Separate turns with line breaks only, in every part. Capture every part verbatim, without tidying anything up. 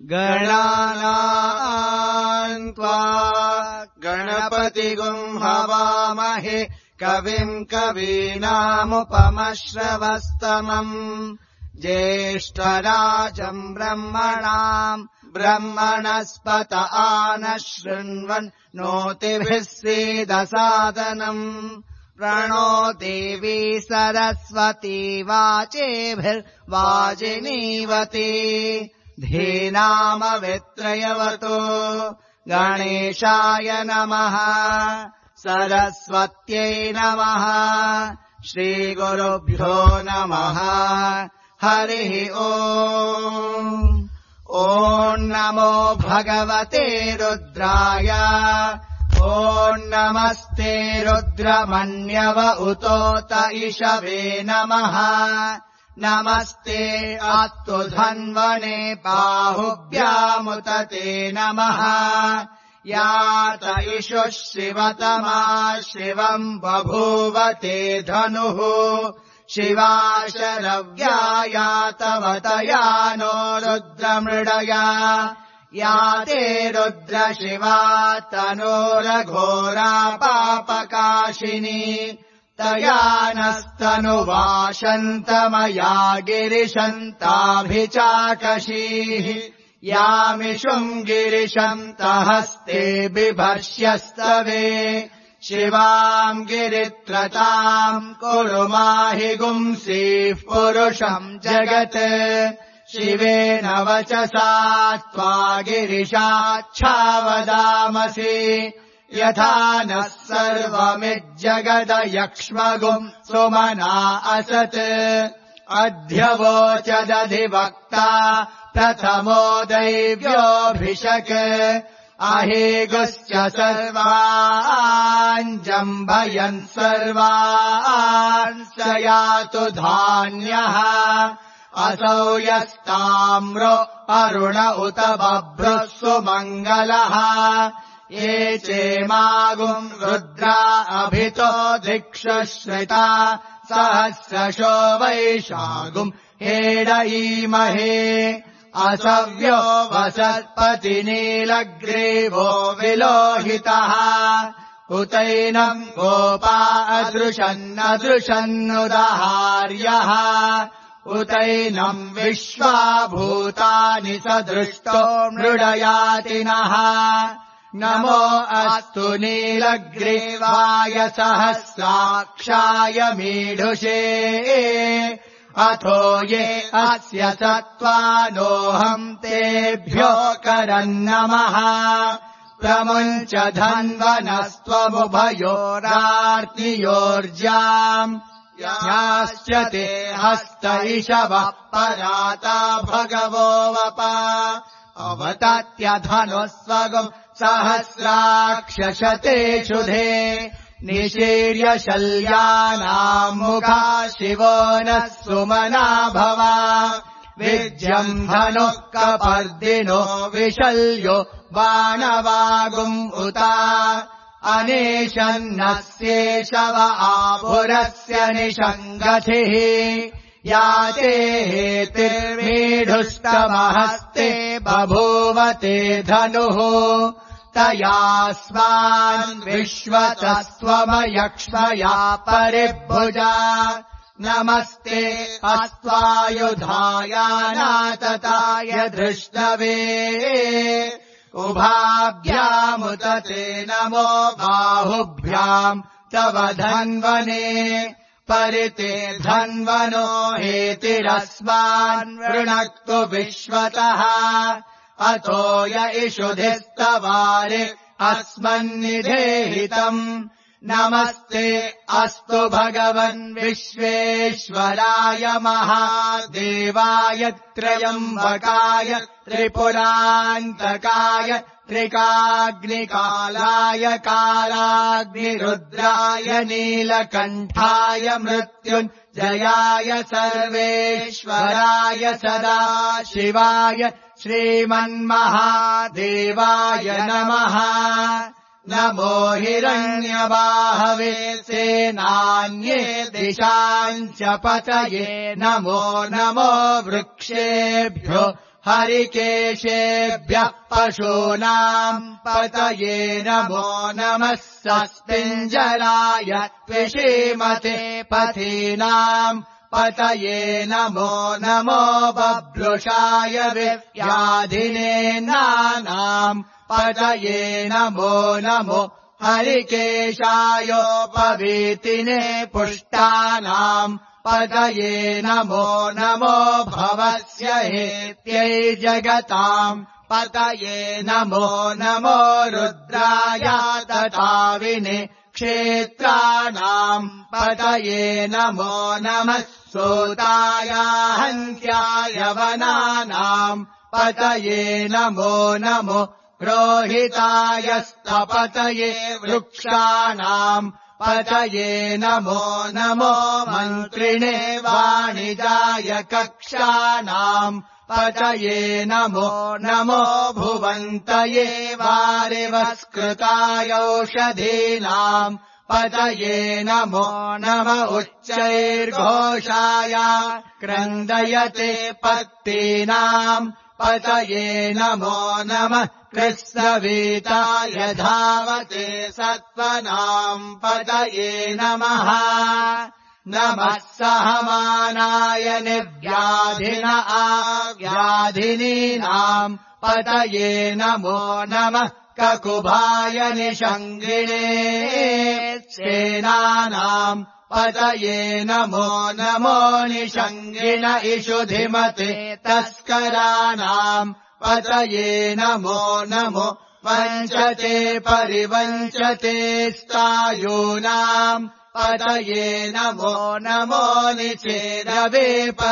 गणानाम् त्वा गणपतिगुम् हवामहे कविम् कवीनामुपमश्रवस्तमम् ज्येष्ठराजम् ब्रह्मणाम् ब्रह्मणस्पत आनः शृण्वन् नोतिभिः सीदसादनम् प्रणो देवी सरस्वती वाचेभिर्वाजिनीवती धीनामवित्रयवतो गणेशाय नमः सरस्वत्यै नमः श्रीगुरुभ्यो नमः हरिः ओम् ॐ नमो भगवते रुद्राय ॐ नमस्ते रुद्रमन्यव उतोत इषवे नमः नमस्ते अस्तु धन्वने बाहुभ्यामुत ते नमः यात इषुः शिवतमा शिवम् बभूव ते धनुः शिवा शरव्यायातवतया नो रुद्रमृडया या ते रुद्रशिवा तनोरघोरा पापकाशिनी तया नस्तनुवाशन्तमया गिरिशन्ताभिचाकशीः यामिषुम् गिरिशन्तहस्ते बिभर्ष्यस्तवे शिवाम् गिरित्रताम् कुरु माहि गुंसीः पुरुषम् जगत् शिवेन वचसा त्वा गिरिशाच्छावदामसि यथा नः सर्वमिज्जगदयक्ष्मगुम् सुमना असत् अध्यवोचदधिवक्ता प्रथमो दैव्योऽभिषक् अहेगुश्च सर्वान् जम्भयन् सर्वान् स यातु धान्यः असौ यस्ताम्रो अरुण उत बभ्रुः सुमङ्गलः ये चेमागुम् रुद्रा अभितो दिक्षुश्रिता सहस्रशो वैशागुम् हेडयीमहे असव्यो वसत्पतिनीलग्रीवो विलोहितः उतैनम् गोपा अदृशन्नदृशन्नुदहार्यः उतैनम् विश्वा भूतानि सदृष्टो मृडयातिनः नमो अस्तु नीलग्रीवाय सहस्राक्षाय मीढुषे अथो ये अस्य सत्त्वानोऽहम् तेभ्यो करन्नमः प्रमुञ्च धन्वनस्त्वमुभयोरार्तियोर्जाम् याश्च ते हस्त इषवः पराता भगवो वपा अवतात्यधनुस्वगुम् सहस्राक्षशते शुधे निशीर्य शल्यानाम् मुखा शिवो नः सुमना भवा विज्यम् धनुः कपर्दिनो विशल्यो बाणवागुम् उता अनेशन्नस्येषव आभुरस्य निषङ्गतिः याते हेतिर्मीढुष्टमहस्ते बभूवते धनुः तयास्मान् विश्वतस्त्वमयक्ष्मया परिभुजा नमस्ते अस्त्वायुधायानातताय धृष्टवे उभाभ्यामुत ते नमो बाहुभ्याम् तव धन्वने परिते धन्वनो हेतिरस्मान् वृणक्तु विश्वतः अतो य इषुधिस्तवारे अस्मन्निधेहितम् नमस्ते अस्तु भगवन् विश्वेश्वराय महादेवाय त्रयम्बकाय त्रिपुरान्तकाय त्रिकाग्निकालाय कालाग्निरुद्राय नीलकण्ठाय मृत्युञ्जयाय सर्वेश्वराय सदा शिवाय श्रीमन्महादेवाय नमः नमो हिरण्यबाहवे सेनान्ये दिशाञ्च पतये नमो नमो वृक्षेभ्यो हरिकेशेभ्यः पशूनाम् पतये नमो नमः सस्पिञ्जराय त्विषीमते पथीनाम् पतये नमो नमो बभ्रुषाय व्याधिने नानाम् पतये नमो नमो हरिकेशायोपवीतिने पुष्टानाम् पतये नमो नमो भवस्य हेत्यै जगताम् पतये नमो नमो रुद्राय तथाविने क्षेत्राणाम् पतये नमो नमः सूताय हन्त्याय वनानाम् पतये नमो नमो रोहिताय स्तपतये वृक्षाणाम् पतये नमो नमो मन्त्रिणे वाणिजाय कक्षाणाम् पतये नमो नमो भुवन्तये वारिवस्कृताय औषधीनाम् पतये नमो नम उच्चैर्घोषाय क्रन्दयते पत्तीनाम् पतये नमो नमः कृत्स्नवीताय धावते सत्त्वनाम् पतये नमः नमः सहमानाय निर्व्याधिन आव्याधिनीनाम् पतये नमो नमः ककुभाय निषङ्गिणे सेनानाम् पतये नमो नमो निषङ्गिण इषुधिमते तस्कराणाम् पतये नमो नमो वञ्चते परिवञ्चते स्तायूनाम् पतये नमो नमो निचेरवे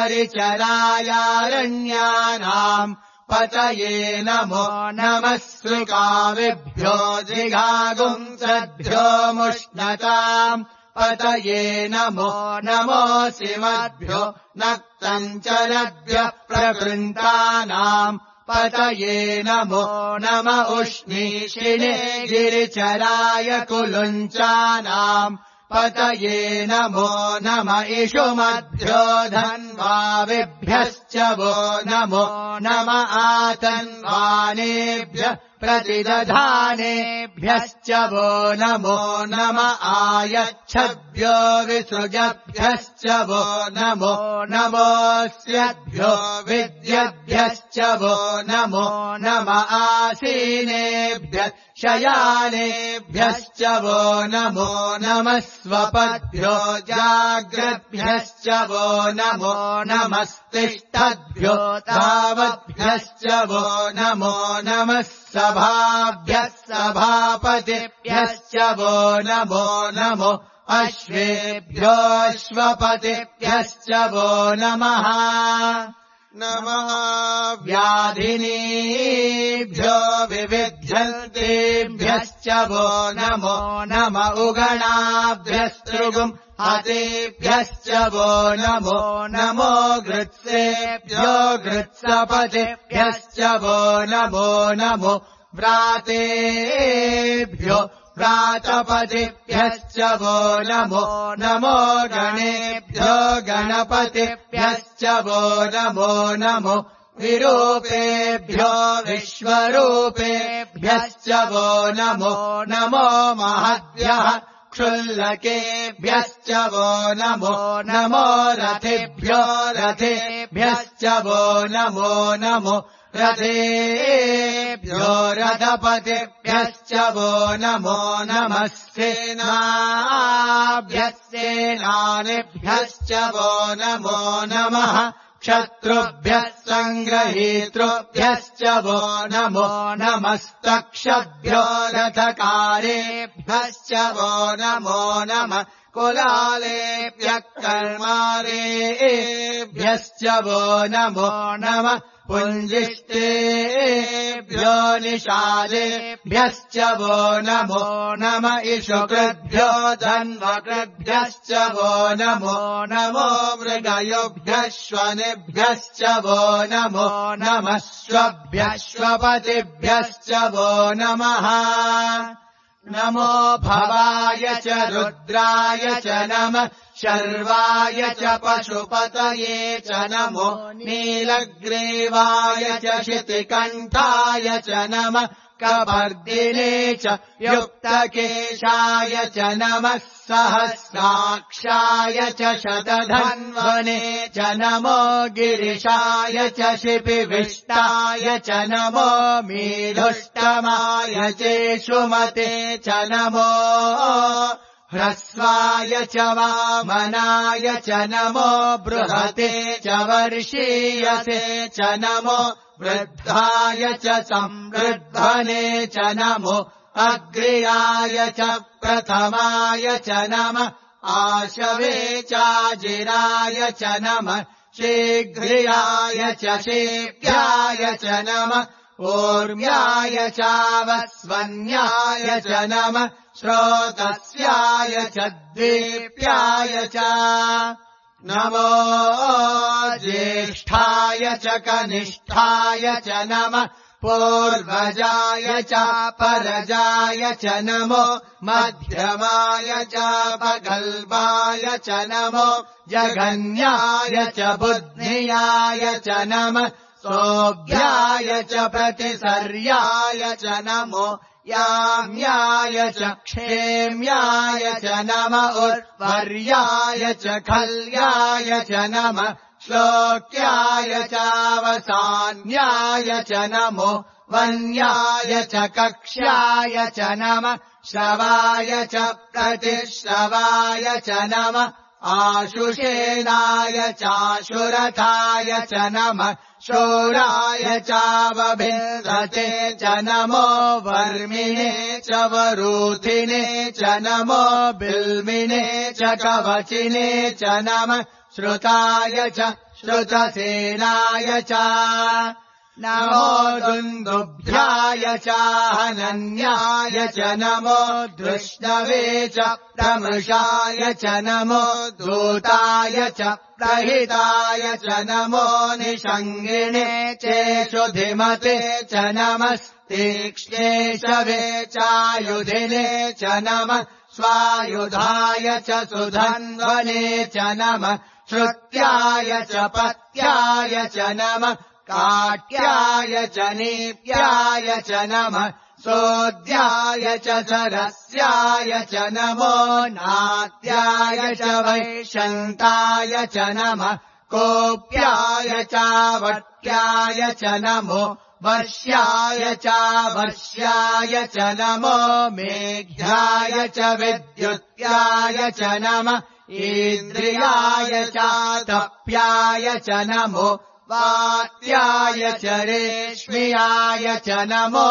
परिचरायारण्यानाम् पतये नमो नमः सृकाविभ्यो जिघागुंसद्भ्यो मुष्णताम् पतये नमो नमो शिवद्भ्यो नक्तञ्चलभ्यः प्रकृन्तानाम् पतये नमो नम उष्णीषिणे गिरिचराय कुलुञ्चानाम् पतये नमो नम इषुमद्भ्यो धन्वाविभ्यश्च वो नमो नम आतन्वानेभ्यः प्रतिदधानेभ्यश्च वो नमो नम आयच्छद्भ्यो विसृजभ्यश्च वो नमो नमोऽस्यद्भ्यो विद्यभ्यश्च वो नमो नम आसीनेभ्यः शयानेभ्यश्च वो नमो नमः स्वपद्भ्यो जाग्रद्भ्यश्च वो नमो नमस्तिष्ठद्भ्यो तावद्भ्यश्च वो नमो नमः सभाभ्यः सभापतिभ्यश्च वो नमो नमो अश्वेभ्योऽश्वपतिभ्यश्च वो नमः नमः व्याधिनीभ्यो विविध्यन्तेभ्यश्च वो नमो नम उगणाभ्यस्तृगुम् हतेभ्यश्च वो नमो नमो गृत्सेभ्यो गृत्सपतिभ्यश्च वो नमो नमो व्रातेभ्यो व्रातपतिभ्यश्च वो नमो नमो गणेभ्यो गणपतिभ्यश्च वो नमो नमो विरूपेभ्यो विश्वरूपेभ्यश्च वो नमो नमो महद्भ्यः क्षुल्लकेभ्यश्च वो नमो नमो रथेभ्यो रथेभ्यश्च वो नमो नमो रथेभ्यो रथपतिभ्यश्च वो नमो नमः सेनाभ्यः सेनानिभ्यश्च वो नमो नमः क्षत्रुभ्यः सङ्ग्रहीतृभ्यश्च वो नमो नमस्तक्षभ्यो रथकारेभ्यश्च वो नमो नमः कुलालेभ्यः कर्मारेभ्यश्च वो नमो नमः पुञ्जिष्टेभ्यो निषादेभ्यश्च वो नमो नम इषुकृद्भ्यो धन्वकृद्भ्यश्च वो नमो नमो मृगयोभ्यश्वनेभ्यश्च वो नमो नमः श्वभ्यश्वपतिभ्यश्च वो नमः नमो भवाय च रुद्राय च नमः शर्वाय च पशुपतये च नमो नीलग्रीवाय च शितिकण्ठाय च नमः कपर्दिने च युक्तकेशाय च नमः सहस्राक्षाय च शतधन्वने च नमो गिरिशाय च शिपिविष्टाय च नमो मीढुष्टमाय चेषुमते च नमो ह्रस्वाय च वामनाय च नमो बृहते च वर्षीयसे च नमो वृद्धाय च संवृद्धने च नमो अग्र्याय च प्रथमाय च नमः आशवे चाजिराय च नमः शीघ्रियाय च शीघ्राय च नमः ऊर्म्याय चावस्वन्याय च नमः श्रोतस्याय च द्वीप्याय च नमो ज्येष्ठाय च कनिष्ठाय च नमः पूर्वजाय च परजाय च नमो मध्यमाय च पगल्भाय च नमो जघन्याय च बुद्धियाय च नमः सोऽभ्याय च प्रतिसर्याय च नमो याम्याय च क्षेम्याय च नमः उर्वर्याय च खल्याय च नमः श्लोक्याय चावसान्याय च नमो वन्याय च कक्ष्याय च नमः श्रवाय च प्रतिश्रवाय च नमः आशुषेणाय चाशुरथाय च नमः शूराय चावभिर्रते च नमो वर्मिणे च वरूथिने च नमो बिल्मिने च कवचिने च नमः श्रुताय च श्रुतसेनाय च नमो दुन्दुभ्याय च हनन्याय च नमो धृष्णवे च प्रमृषाय च नमो दूताय च प्रहिताय च नमो निषङ्गिणे चेषुधिमते च नमस्तीक्ष्णेशवे चायुधिने च नमः स्वायुधाय च सुधन्वने च नमः श्रुत्याय च पत्याय च नमः काट्याय च नीप्याय च नमः सोऽद्याय च सरस्याय च नमो नात्याय च वैशन्ताय च नमः कोप्याय चावट्याय च नमो वर्ष्याय चावर्ष्याय च नमो मेघ्याय च विद्युत्याय च नमः इन्द्रियाय चातप्याय च नमो वात्याय च रेश्म्याय च नमो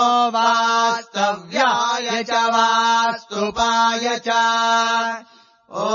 वास्तव्याय च वास्तुपाय च ॐ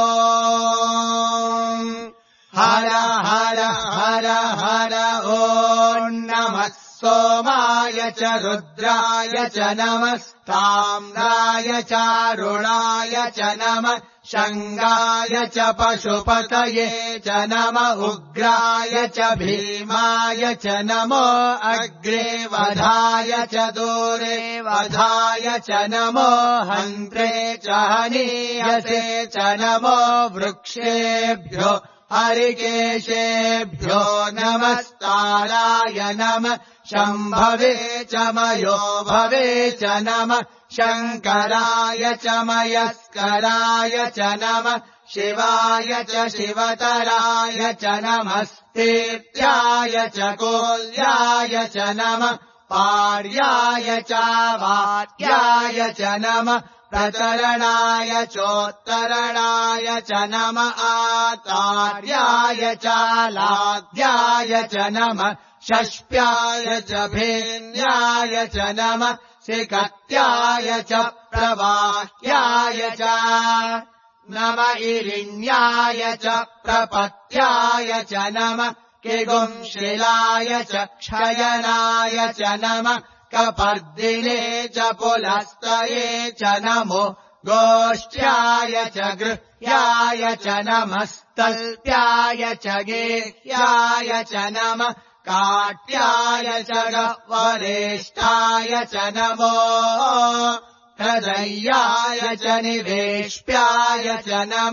हर हर हर हर ॐ नमः सोमाय च रुद्राय च नमः ताम्राय चारुणाय च नमः शङ्गाय च पशुपतये च नमः उग्राय च भीमाय च नमो अग्रे वधाय च दूरे वधाय च नमो हन्त्रे च हनीयसे च नमो वृक्षेभ्यो हरिकेशेभ्यो नमस्ताराय नमः शम्भवे च मयो भवे च नमः शङ्कराय च मयस्कराय च नमः शिवाय च शिवतराय च नमस्तेत्याय च कोल्याय च नमः पार्याय चावाट्याय च नमः प्रतरणाय चोत्तरणाय च नमः आतार्याय चालाद्याय च नमः षष्प्याय च भेन्याय च नमः सिकत्याय च प्रवाह्याय च नम इरिण्याय च प्रपत्याय च नमः किगुंशिलाय च क्षयनाय च नमः कपर्दिने च पुलस्तये च नमो गोष्ठ्याय च गृह्याय च नमस्तल्प्याय च गेह्याय च नमः काट्याय च गह्वरेष्ठाय च नमो हृदयाय च निवेश्प्याय च नमः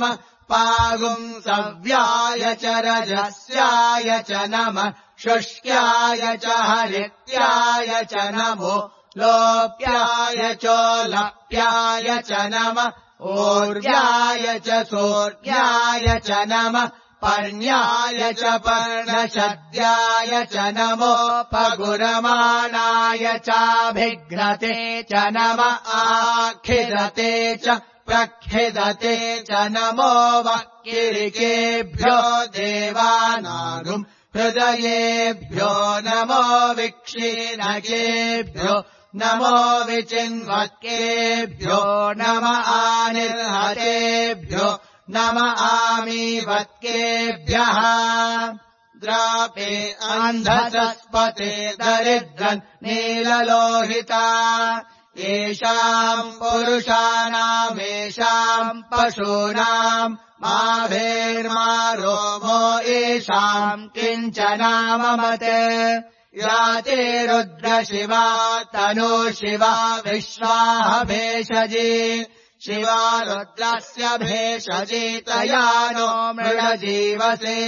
पागुम् सव्याय च रजस्याय च नमः शुष्क्याय च हरित्याय च नमो लोप्याय चोलप्याय च नमः ऊर्व्याय च सूर्याय च नमः पर्ण्याय च पर्णशद्याय च नमो पगुरमाणाय चाभिघ्नते च नमः आखिदते च प्रखिदते च नमो वक्किरिकेभ्यो देवानागुम् हृदयेभ्यो नमो विक्षीणकेभ्यो नमो विचिन्वत्केभ्यो नम आनिर्हतेभ्यो नम आमीवत्केभ्यः द्रापे अन्धसस्पते दरिद्रन् नीललोहिता येषाम् पुरुषाणामेषाम् पशूनाम् माभेर्मा रोमो येषाम् किञ्चनाममते याते रुद्रशिवा तनो शिवा विश्वाः भेषजी शिवा रुद्रस्य भेषजी तया नो मृडजीवसे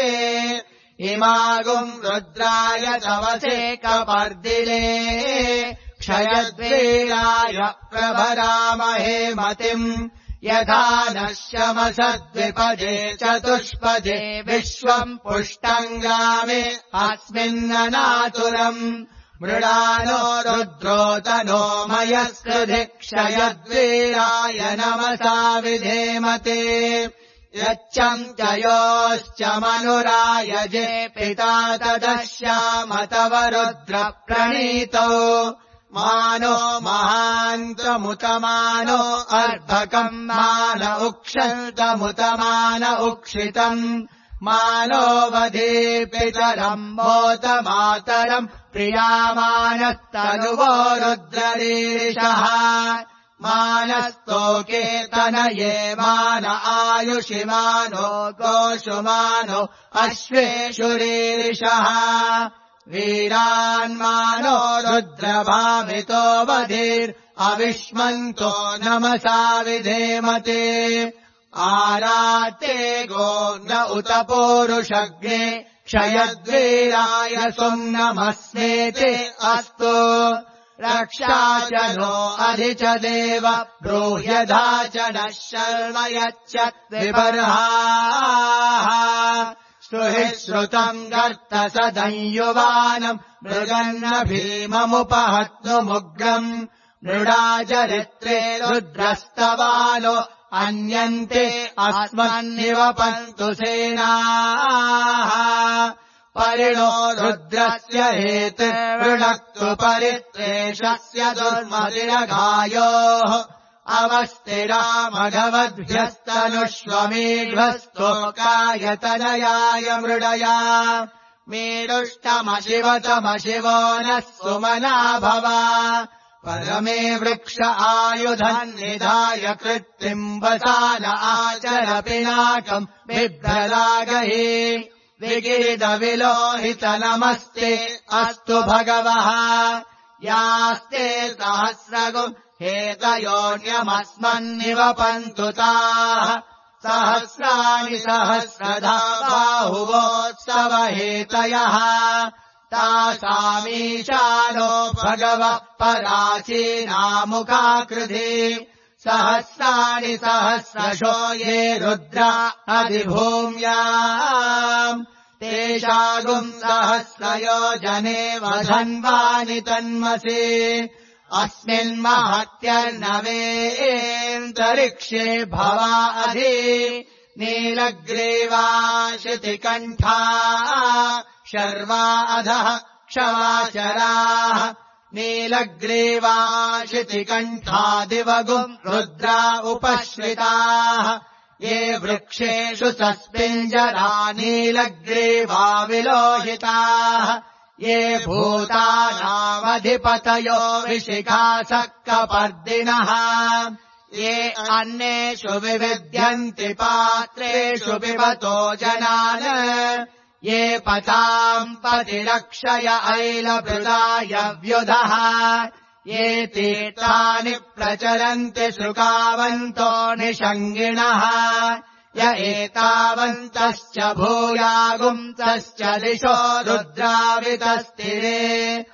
इमागुम् रुद्राय तवसे कपर्दिले क्षयद्वीराय प्रभरामहे मतिम् यथा नश्यमसद्विपदे चतुष्पदे विश्वम् पुष्टम् ग्रामे अस्मिन्ननातुरम् मृडानो रुद्रोतनो मयस्कृधि क्षयद्वीराय नमसा विधेमते यच्चञ्चयोश्च मनुरायजे पिता तदश्याम तव रुद्र प्रणीतौ मानो महान्तमुतमानो अर्भकम् मान उक्षन्तमुतमान उक्षितम् मानो वधीपितरम् मोतमातरम् प्रियामानस्तनुवो रुद्ररीरिषः मानस्तोके तनये मान आयुषि मानो गोषुमानो अश्वेषु रीरिषः वीरान्मानो रुद्रभावितो वधीर् अविष्मन्तो नमसा विधेमते आराते गोन्न उत पूरुषग्ने क्षयद्वीराय सुम् नमस्मेते अस्तु रक्षा च नो अधि च देव ब्रूह्यधा च नः शर्म यच्च विबर्हाः स्तुहि श्रुतम् गर्त सदंयुवानम् मृगन्न भीममुपहत्नुमुग्रम् मृडाचरित्रे रुद्रस्तवानो अन्यन्ते अस्मन्निवपन्तु सेनाः परिणो रुद्रस्य हेते वृणक्तु परित्रेषस्य दुर्मतिरघायोः अवस्तिरामघवद्भ्यस्तनुष्वमीढ्वस्तोकायतनयाय मृडया मीडुष्टमशिवतमशिवो नः सुमना भव परमे वृक्ष आयुधम् निधाय कृत्तिम् वसान आचर पिनाकम् बिभ्रलागहि विगिरिदविलोहित नमस्ते अस्तु भगवः यास्ते सहस्रगुम् हेतयोऽन्यमस्मन्निवपन्तु ताः सहस्राणि सहस्रधा बाहुवोत्सव हेतयः तासामीशानो भगवः पराचीनामुखाकृधि सहस्राणि सहस्रशो ये रुद्रा अधिभूम्याम् तेषागुम् सहस्रयोजने वधन्वानि तन्मसि अस्मिन्महत्यर्णवेऽन्तरिक्षे भवा अधि नीलग्रीवाशितिकण्ठा शर्वा अधः क्षवाचराः नीलग्रीवाशितिकण्ठादिवगुम् रुद्रा उपश्रिताः ये वृक्षेषु सस्पिञ्जरा नीलग्रीवा विलोहिताः ये भूतानामधिपतयो विशिखासः कपर्दिनः ये अन्येषु विविध्यन्ति पात्रेषु पिबतो जनान् ये पताम् पतिरक्षय ऐलभृदाय व्युधः ये तीर्थानि प्रचरन्ति शृकावन्तो निषङ्गिणः य एतावन्तश्च भूयागुंसश्च दिशो रुद्रावितस्तिरे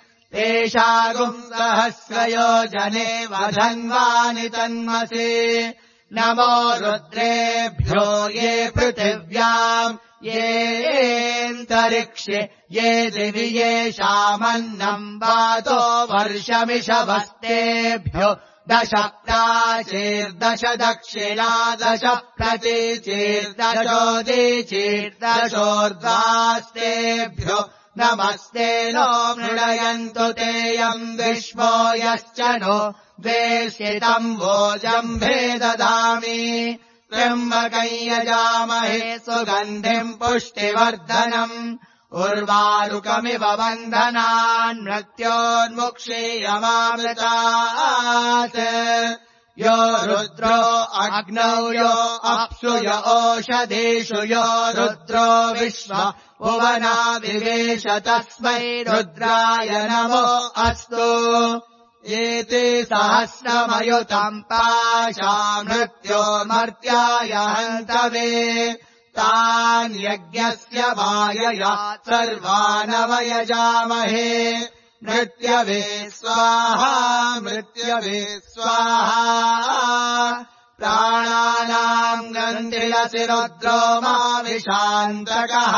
तेषागुंसहस्रयोजने वधन्वानि तन्मसि नमो रुद्रेभ्यो ये पृथिव्याम् येऽन्तरिक्षे ये दिवि येषामन्नम् वातो वर्षमिषवस्तेभ्यो दश प्राचीर्दश दक्षिणा दश प्रतीचीर्दशोदीचीर्दशोर्ध्वास्तेभ्यो नमस्ते नो मृडयन्तु तेऽयम् विश्वो यश्च नो द्वेषितम् वोजम्भे ददामि त्र्यम्बकम् यजामहे सुगन्धिम् पुष्टिवर्धनम् उर्वारुकमिव बन्धनान् मृत्योन्मुक्षीयमामृतात् यो रुद्रो अग्नौ यो अप्सु य ओषधीषु यो रुद्रो विश्व भुवना विवेश तस्मै रुद्राय नमो अस्तु एते सहस्रमयुतम् पाशा मृत्योर्मर्त्याय हन्तवे तान् यज्ञस्य मायया सर्वानवयजामहे मृत्यवे स्वाहा मृत्यवे स्वाहा प्राणानाम् गन्धिरसि रुद्रो मा विशान्तकः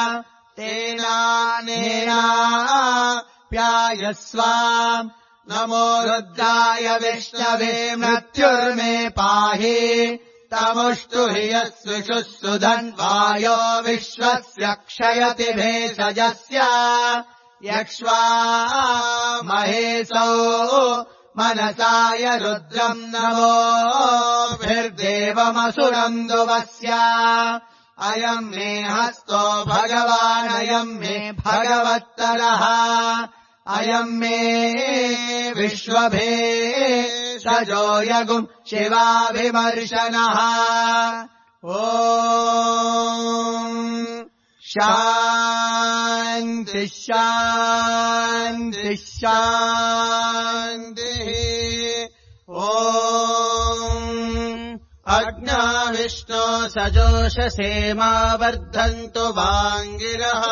तेनानेना प्यायस्व नमो रुद्राय विष्णवे मृत्युर्मे पाहि तमुष्टु हि यस्विषुः सुधन्वायो विश्वस्य क्षयति भेषजस्य यक्ष्वा महेशौ मनसाय रुद्रम् नमोभिर्देवमसुरम् दुवस्य अयम् मे हस्तो भगवानयम् मे भगवत्तरः अयम् मे विश्वभेषजो यगुम् शिवाभिमर्शनः ॐ शान्ति शान्ति शान्तिः ॐ अग्ना विष्णो सजोषसेमा वर्धन्तु वाङ्गिरः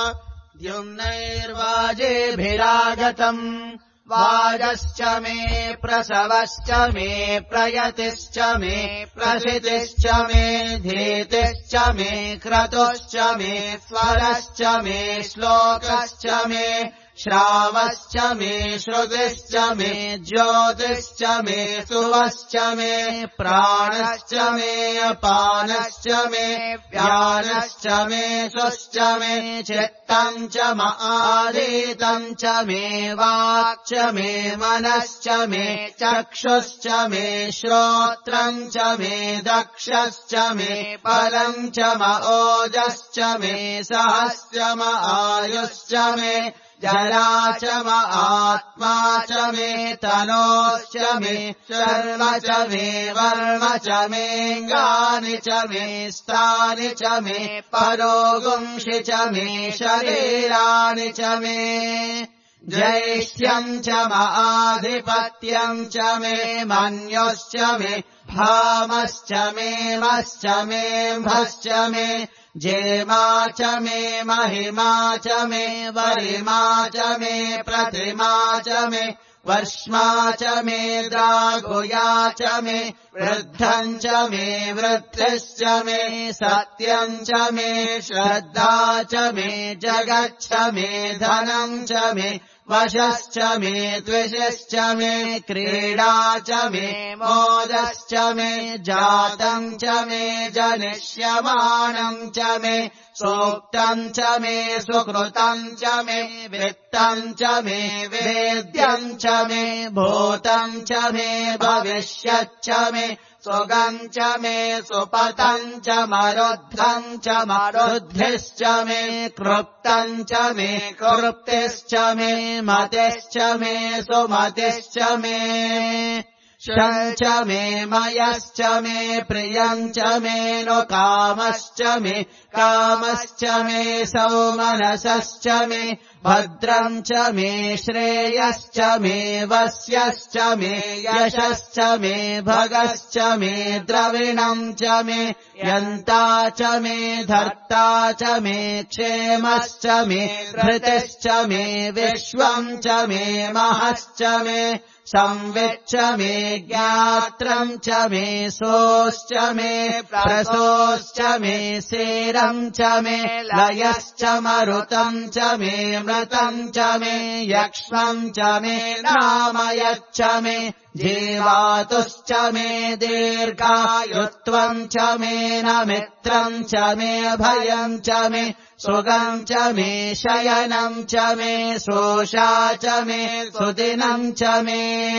द्युम्नैर्वाजेभिरागतम् वाजश्च मे प्रसवश्च मे प्रयतिश्च मे प्रसितिश्च मे धीतिश्च मे क्रतुश्च मे स्वरश्च मे श्लोकश्च मे श्रावश्च मे श्रुतिश्च मे ज्योतिश्च मे सुवश्च मे प्राणश्च मे अपानश्च मे व्यानश्च मे सुश्च मे चित्तम् च आदितम् च मे वाक् च मे मनश्च मे चक्षुश्च मे श्रोत्रम् च मे दक्षश्च मे परम् च म ओजश्च मे सहस्रम आयुश्च मे जरा च म आत्मा च मे तनोश्च मे शर्म च मे वर्म च मेऽङ्गानि च मे स्थानि च मे परोगुंषि च मे शरीराणि च मे ज्यैष्ठ्यम् च म आधिपत्यम् च मे मन्योश्च मे भामश्च मे मश्च मे भश्च मे जेमा च मे महिमा च मे वरिमा च मे प्रतिमा च मे वर्ष्मा च मे द्रागुया च मे वृद्धम् च मे वृद्धिश्च मे सत्यम् च मे श्रद्धा च मे जगच्छ मे धनम् च मे वशश्च मे द्विषश्च मे क्रीडा च मे मोदश्च मे जातम् च मे जनिष्यमाणम् च मे सूक्तम् च मे सुकृतम् च मे वित्तम् च मे वेद्यम् च मे भूतम् च मे भविष्यच्च मे सुगम् च मे सुपतम् च मरुद्धम् च मरुद्धिश्च मे कृप्तम् च मे कृप्तिश्च मे मतिश्च मे सुमतिश्च मे क्षञ्च मे मयश्च मे प्रियञ्च मे नो कामश्च मे कामश्च मे सौमनसश्च मे भद्रम् च मे श्रेयश्च मे वस्यश्च मे यशश्च मे भगश्च मे द्रविणम् च मे यन्ता च मे धर्ता च मे क्षेमश्च मे धृतिश्च मे विश्वम् च मे महश्च मे संविच्च मे ज्ञात्रम् च मे सोश्च मे प्रसोश्च मे सेरम् च मे लयश्च मरुतम् च मे मृतम् च मे यक्ष्मम् च मे नामयच्च मे जीवातुश्च मे दीर्घायुत्वम् च मे न मित्रम् च मे भयम् च मे सुगम् च मे शयनम् च मे सोषा च मे सुदिनम् च मे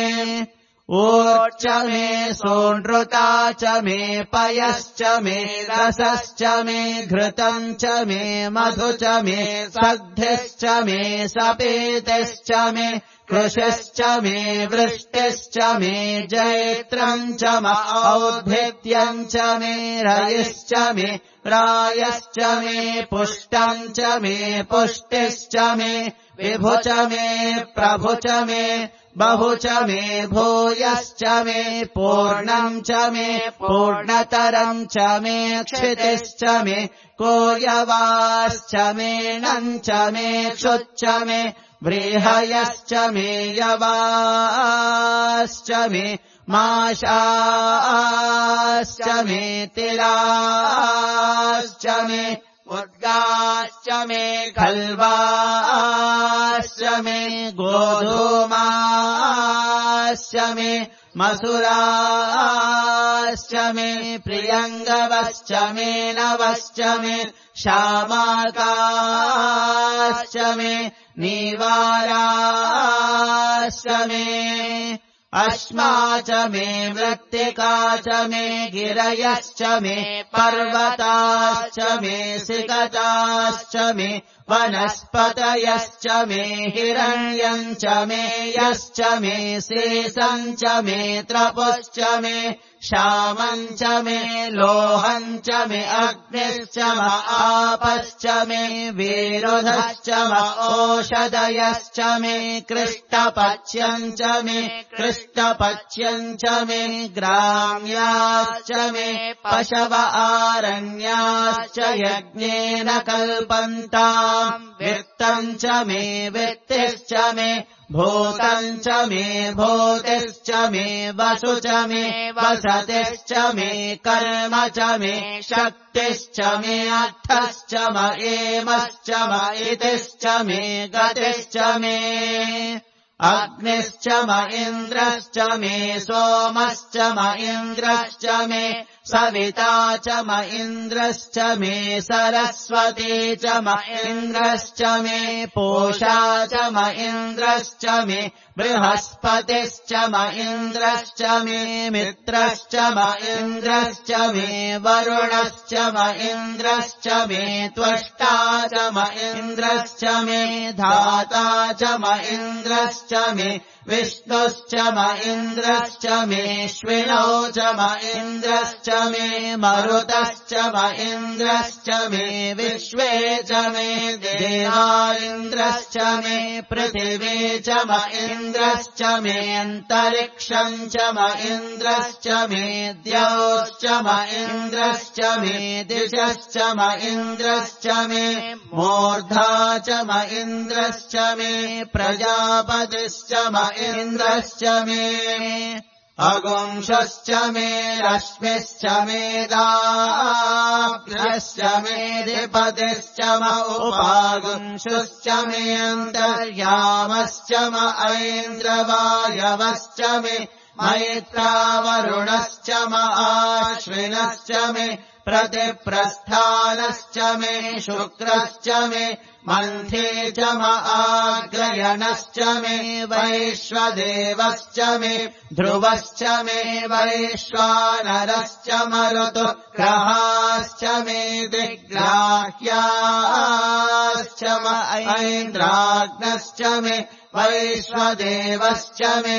ऊर्च मे सोनृता च मे पयश्च मे रसश्च मे घृतम् च मे मधु च मे सद्धिश्च मे सपेतिश्च मे कृशश्च मे वृष्टिश्च मे जैत्रम् च औद्भिद्यम् च मे रयिश्च मे रायश्च मे पुष्टम् च मे पुष्टिश्च मे विभु च मे प्रभु च मे बहु च मे भूयश्च मे पूर्णम् च मे पूर्णतरम् च मे क्षितिश्च मे कोयवाश्च मे नम् च मे क्षुच्च मे बृहयश्च मे यवाश्च मे माशाश्च मे तिलाश्च मे उद्गाश्च मे खल्वाश्च मे गोधूमाश्च मे मसुराश्च मे प्रियङ्गवश्च मे नवश्च मे श्यामाकाश्च मे नीवाराश्च मे अश्मा च मे मृत्तिका च मे गिरयश्च मे पर्वताश्च मे सिकताश्च मे वनस्पतयश्च मे हिरण्यम् च मे यश्च मे शेषम् च मे त्रपुश्च मे श्यामम् च मे लोहम् च मे अग्निश्च म आपश्च मे विरुधश्च म ओषधयश्च मे कृष्टपच्यम् च मे कृष्टपच्यम् च मे ग्राम्याश्च मे पशव आरण्याश्च यज्ञेन कल्पन्ताम् वित्तम् च मे वित्तिश्च मे भूतम् च मे भूतिश्च मे वसु च मे वसतिश्च मे कर्म च मे शक्तिश्च मे अर्थश्च म एमश्च म इतिश्च मे गतिश्च मे अग्निश्च म इन्द्रश्च मे सोमश्च म इन्द्रश्च मे सविता च म इन्द्रश्च मे सरस्वती च म इन्द्रश्च मे पूषा च म इन्द्रश्च मे बृहस्पतिश्च म इन्द्रश्च मे मित्रश्च म इन्द्रश्च मे वरुणश्च म इन्द्रश्च मे त्वष्टा च म इन्द्रश्च मे धाता च म इन्द्रश्च मे विष्णुश्च म इन्द्रश्च मेऽश्विनौ च म इन्द्रश्च मे मरुतश्च म इन्द्रश्च मे विश्वे च मे देवा इन्द्रश्च मे पृथिवी च म इन्द्रश्च मे अन्तरिक्षम् च म इन्द्रश्च मे द्यौश्च म इन्द्रश्च मे दिशश्च म इन्द्रश्च मे मूर्धा च म इन्द्रश्च मे प्रजापतिश्च म इन्द्रश्च मे अगुंशश्च मे रश्मिश्च मे दाभ्यश्च मे दिपतिश्च म उपागुंशुश्च मे अन्तर्यामश्च म ऐन्द्रवायवश्च मे मैत्रावरुणश्च म आश्विन शून्यश्च मे प्रतिप्रस्थानश्च मे शुक्रश्च मे मन्थे च आग्रयणश्च मे वैश्वदेवश्च मे ध्रुवश्च मे वैश्वानरश्च मरुतो ग्रहाश्च मे दिग्राह्याश्च ऐन्द्राग्नश्च मे वैश्वदेवश्च मे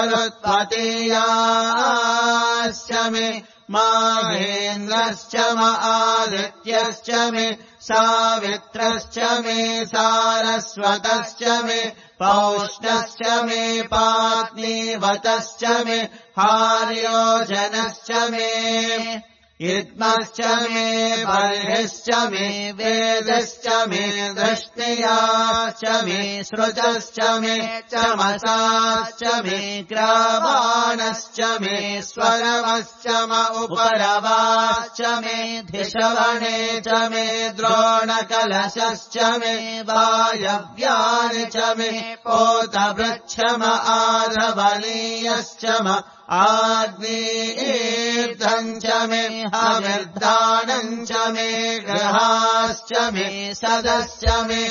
मरुत्वतीयाश्च मे माहेन्द्रश्च आदित्यश्च मे सावित्रश्च मे सारस्वतश्च मे पौष्णश्च मे पात्नीवतश्च मे हार्योजनश्च मे इद्मश्च मे बर्हिश्च मे वेदश्च मे दृष्टियाश्च मे सृजश्च मे चमसाश्च मे ग्रावाणश्च मे स्वरवश्च म उपरवाश्च मे धिषवणे च मे द्रोणकलशश्च मे वायव्यानि च मे पोतवृक्षम आधवनीयश्च म आग्नेयेर्धम् च मे हविर्दानम् च मे गृहाश्च मे सदश्च मे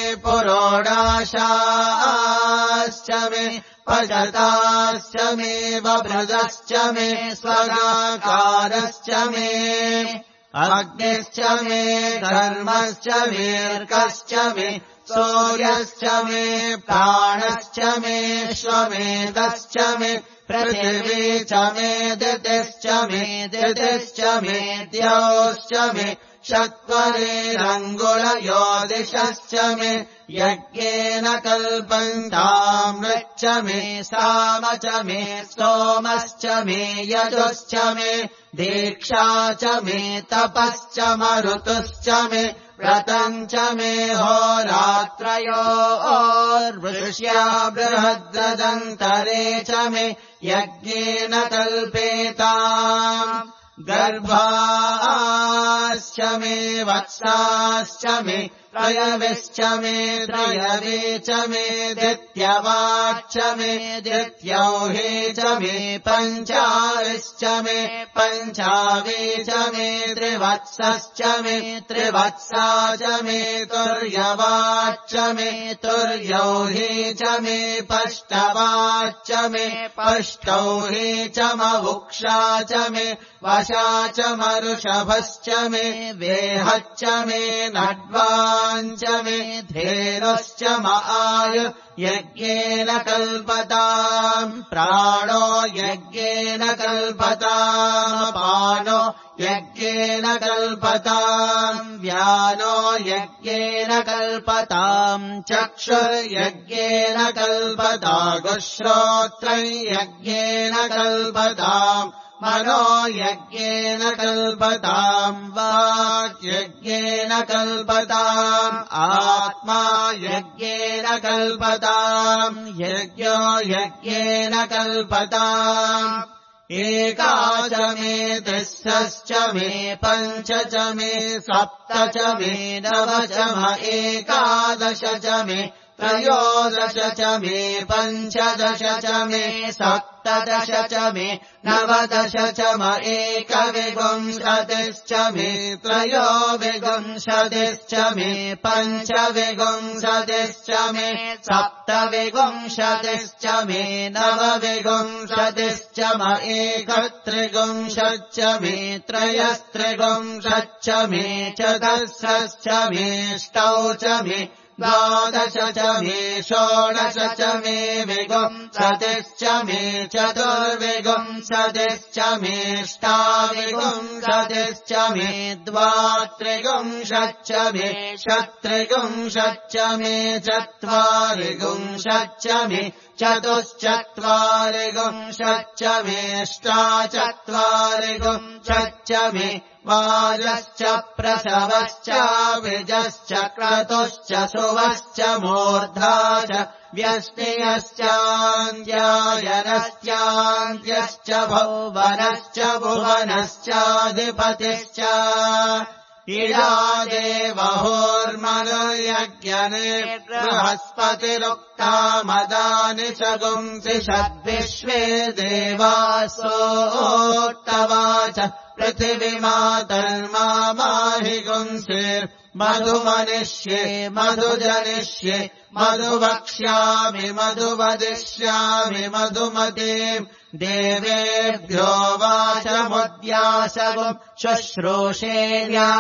पुरोडाशाश्च मे पजताश्च मे बभृदश्च मे स्वगाकारश्च मे अग्निश्च मे कर्मश्च मेऽर्कश्च मे सूर्यश्च मे प्राणश्च मे श्वमेधश्च मे पृथिवी च मे दितिश्च मे दितिश्च मे द्यौश्च मे शत्वरेरङ्गुलयोदिशश्च मे यज्ञेन कल्पन्तामृच्च मे साम च मे सोमश्च मे यजुश्च मे दीक्षा च मे तपश्च मरुतुश्च मे व्रतम् च मे होरात्रयोर्वृष्या बृहद्रदन्तरे च मे यज्ञेन कल्पेताम् गर्भाश्च मे वत्साश्च मे त्रयविश्च मे त्रयवे च मे दित्यवाच्च मे दित्यौहे च मे पञ्चाविश्च मे पञ्चावे च मे त्रिवत्सश्च मे त्रिवत्सा च मे तुर्यवाच्च मे तुर्यौहे च मे पष्टवाच्च मे पष्टौहे च मवुक्षा च मे वशा च मरुषभश्च मे वेहच्च मे नड्वाञ्च मे धेनुश्च आयु यज्ञेन कल्पताम् प्राणो यज्ञेन कल्पताम् पानो यज्ञेन कल्पताम् व्यानो यज्ञेन कल्पताम् चक्षुर्यज्ञेन कल्पतागुश्रोत्रम् यज्ञेन कल्पताम् मनो यज्ञेन कल्पताम् वाक् यज्ञेन कल्पताम् आत्मा यज्ञेन कल्पताम् यज्ञो यज्ञेन कल्पताम् एका च मे तिस्रश्च मे पञ्च च मे सप्त च मे नव च म एकादश च मे त्रयोदश च मे पञ्चदश च मे सप्तदश च मे नवदश च म एकविंशतिश्च मे त्रयोविंशतिश्च मे पञ्चविंशतिश्च मे सप्तविंशतिश्च मे नवविंशतिश्च म एकत्रिंशच्च मे त्रयस्त्रिंशच्च मे चतुस्रश्च मेष्टौ च मे द्वादश च मे षोडश च मे विंशतिश्च मे चतुर्विंशतिश्च मेष्टाविंशतिश्च मे द्वात्रिंशच्च मे षट्त्रिंशच्च मे चत्वारिंशच्च मे चतुश्चत्वारिंशच्च मेष्टाचत्वारिंशच्च मे वाजश्च प्रसवश्च विजश्च क्रतुश्च सुवश्च मूर्धा च व्यष्टियश्चान्द्यायनश्चान्द्यश्च भुवनश्च भुवनश्चाधिपतिश्च इडा देवहोर्मनुर्यज्ञने बृहस्पतिरुक्ता मदानि च गुंसि षद्विश्वे देवासोऽट्टवाच पृथिवीमातर्मामाहि गुंसिर् मधुमनिष्ये मधुजनिष्ये मधुवक्ष्यामि मधुवदिष्यामि मधुमतीम् देवेभ्यो वाचमुद्यासवम् शुश्रूषेण्या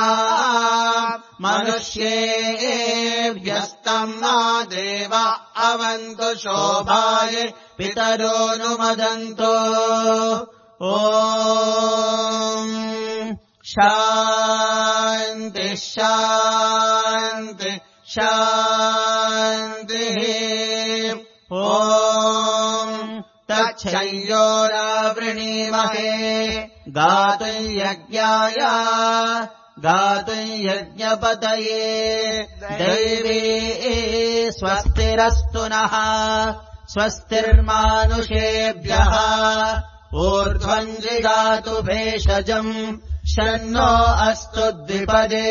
मनुष्येभ्यस्तम् मा देवा अवन्तु शोभाय पितरोऽनुमदन्तो ॐ शान्ति शान्ति शान्तिः ॐ तच्छयोरावृणीमहे गातुम् यज्ञाय गातुम् यज्ञपतये दैवे स्वस्तिरस्तु नः स्वस्तिर्मानुषेभ्यः ऊर्ध्वम् जिगातु भेषजम् शन्नो अस्तु द्विपदे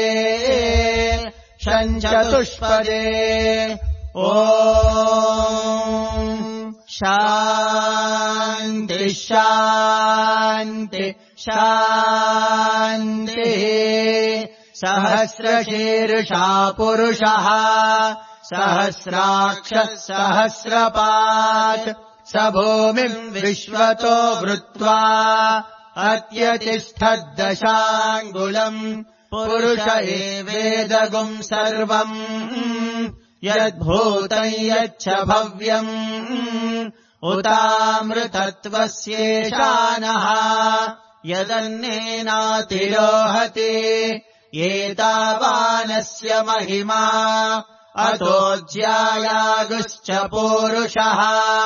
शञ्चतुष्पदे ॐ शान्ति शान्ति शान्तिः सहस्रशीर्षा पुरुषः सहस्राक्षः सहस्रपात् स भूमिम् विश्वतो वृत्वा अत्यतिष्ठद्दशाङ्गुलम् पुरुष एवेदगुम् सर्वम् यद्भूतम् यच्च भव्यम् उतामृतत्वस्येषानः यदन्नेनातिरोहति एतावानस्य महिमा अतोऽज्यायागुश्च पूरुषः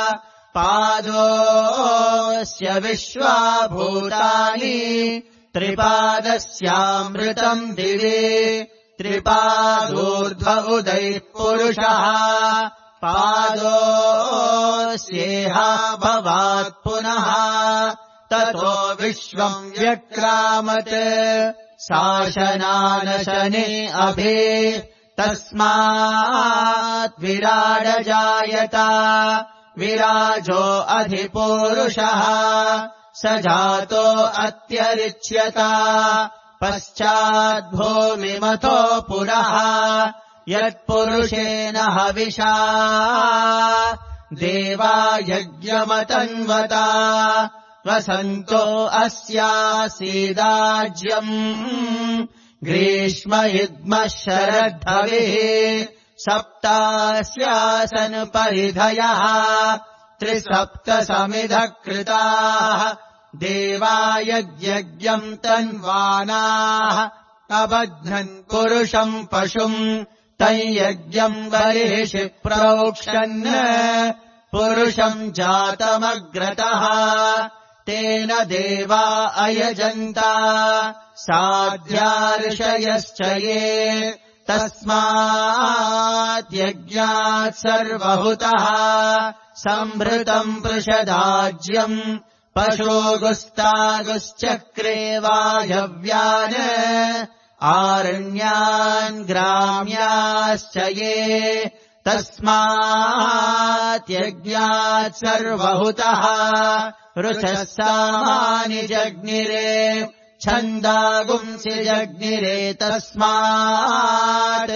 पादोऽस्य विश्वाभूतानि त्रिपादस्यामृतम् दिवे त्रिपादोर्ध्व उदैः पुरुषः पादोऽस्येहा भवात् पुनः ततो विश्वम् व्यक्रामत् शासनानशने अभे तस्मात् विराडजायत विराजो अधिपूरुषः स जातो अत्यरिच्यत पश्चाद्भूमिमतो पुरः यत्पुरुषेण हविषा देवा यज्ञमतन्वता वसन्तो अस्यासीदाज्यम् ग्रीष्मयुग्मः शरद्धविः सप्तास्यासन् परिधयः त्रिसप्तसमिधः कृताः देवा यज्ञम् तन्वानाः अबध्नन् पुरुषम् पशुम् तञ्यज्ञम् बर्हिषि प्रोक्षन् पुरुषम् जातमग्रतः तेन देवा अयजन्ता साध्यार्षयश्च ये तस्मात् यज्ञात् सर्वहुतः सम्भृतम् पृषदाज्यम् पशोगुस्तागुश्चक्रे वायव्यान् आरण्यान् ग्राम्याश्च ये तस्मात् यज्ञात् सर्वहुतः ऋचः सामानि जग्निरे छन्दागुंसि जग्निरे तस्मात्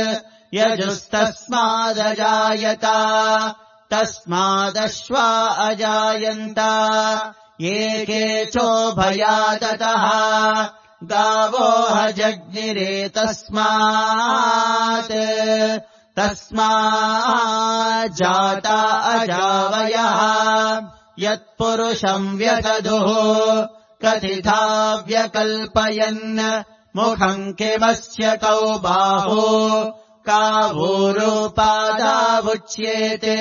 यजुस्तस्मादजायत तस्मादश्वा अजायन्त एके चोभयाततः गावोह जग्निरे तस्मात् तस्माज्जाता अजावयः यत्पुरुषम् व्यदधुः कथिता व्यकल्पयन् मुखम् किमस्य कौ बाहु कावूरुपादावुच्येते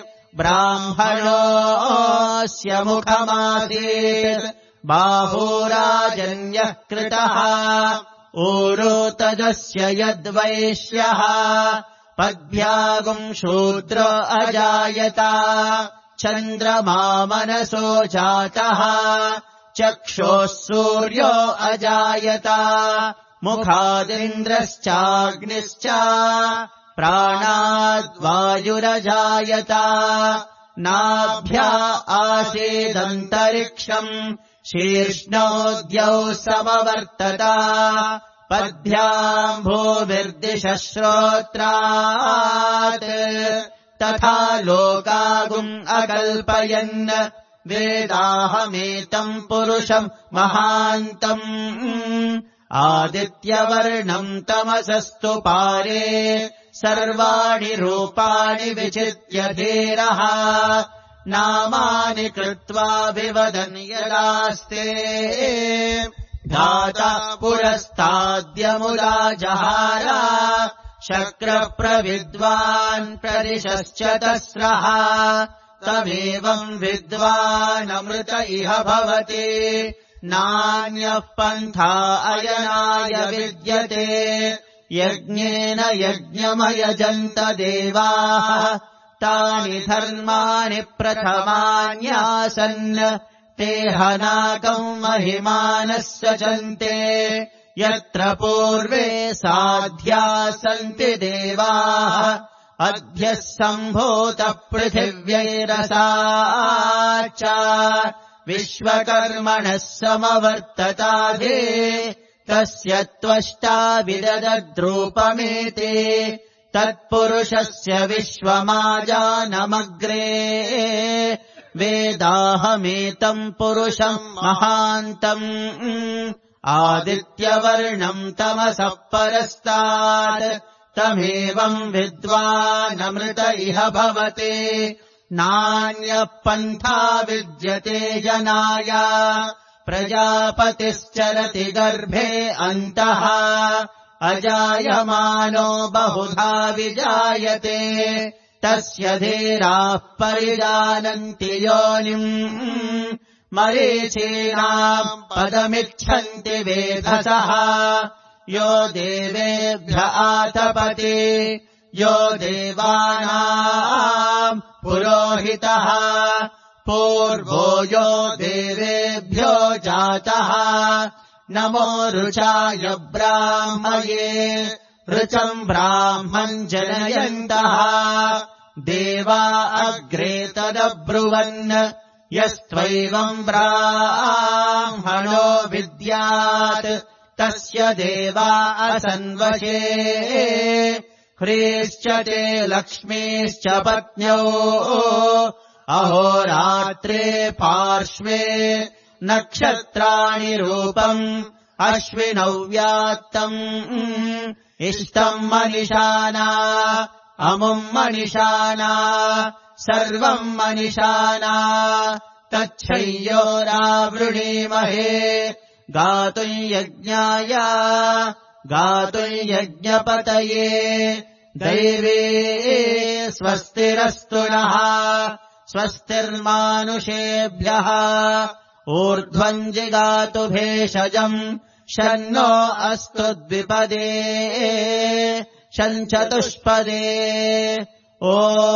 ब्राह्मणोऽस्य मुखमासीत् बाहुराजन्यः कृतः ऊरो तदस्य यद्वैश्यः पद्भ्यागुम् शूद्र अजायत चन्द्रमा मनसो जातः चक्षुः सूर्यो अजायत मुखादिन्द्रश्चाग्निश्च प्राणाद्वायुरजायत नाभ्या आसीदन्तरिक्षम् शीर्ष्णोद्यौ समवर्तत पद्भ्याम् भूमिर्दिशः श्रोत्रात् तथा लोकागुम् अकल्पयन् वेदाहमेतम् पुरुषम् महान्तम् आदित्यवर्णम् तमसस्तु पारे सर्वाणि रूपाणि विचित्य धीरः नामानि कृत्वा विवदन् यदास्ते धाता पुरस्ताद्यमुदा जहार शक्रप्रविद्वान् प्रदिशश्च तस्रः तमेवम् विद्वानमृत इह भवति नान्यः पन्था अयनाय विद्यते यज्ञेन यज्ञमयजन्त देवाः तानि धर्माणि प्रथमान्यासन् ते हनाकम् महिमानः सचन्ते यत्र पूर्वे साध्या सन्ति देवाः अद्य सम्भूतः पृथिव्यैरसा च विश्वकर्मणः समवर्तताधे तस्य त्वष्टा विददद्रूपमेते तत्पुरुषस्य विश्वमाजानमग्रे वेदाहमेतम् पुरुषम् महान्तम् आदित्यवर्णम् तमसः परस्तात् तमेवम् विद्वानमृत इह भवति नान्यः पन्था विद्यते जनाय प्रजापतिश्चरति गर्भे अन्तः अजायमानो बहुधा विजायते तस्य धीराः परिजानन्ति योनिम् मरीचीनाम् पदमिच्छन्ति वेधसः यो देवेभ्य आतपति यो देवानाम् पुरोहितः पूर्वो यो देवेभ्यो जातः नमो ऋचाय ब्राह्मये ऋचम् ब्राह्मम् जनयन्तः देवा अग्रे तदब्रुवन् यस्त्वैवम् ब्राह्मणो विद्यात् तस्य देवा असन्वशे ह्रीश्च ते लक्ष्मीश्च पत्न्यौ अहोरात्रे पार्श्वे नक्षत्राणि रूपम् अश्विनौ व्यात्तम् इष्टम् मनिषाना अमुम् मनिषाना सर्वम् मनिषाना तच्छय्योरावृणीमहे गातुम् यज्ञाय गातुम् यज्ञपतये दैवे स्वस्तिरस्तु नः स्वस्तिर्मानुषेभ्यः ऊर्ध्वम् जिगातु भेषजम् शन्नो अस्तु द्विपदे शञ्चतुष्पदे ॐ